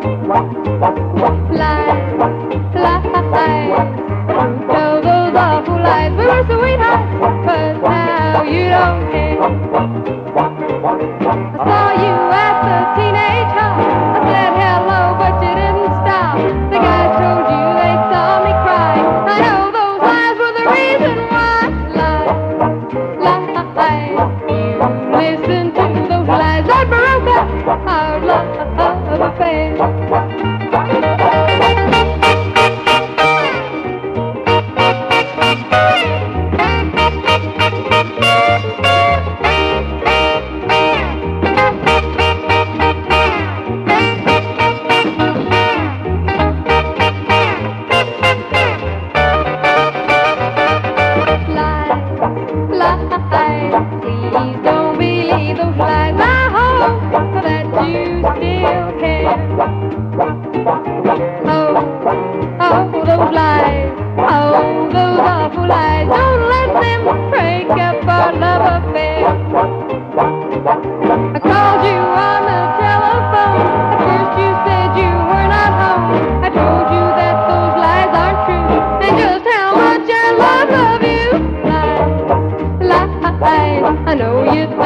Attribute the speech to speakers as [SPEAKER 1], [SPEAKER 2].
[SPEAKER 1] Lies, lies. Tell those awful lies. We were sweethearts, but now you don't care. I saw you at the teenage hop. I said hello, but you didn't stop. The guys told you they saw me cry. I know those lies were the reason why. Lies. You listen to those lies that broke up our love affair. Please don't believe those lies. I hope that you still care. Oh, those lies. Oh, those awful lies. Don't let them break up our love affair. I called you on the telephone. At first you said you were not home. I told you that those lies aren't true, and just how much I love you. Lies. I know you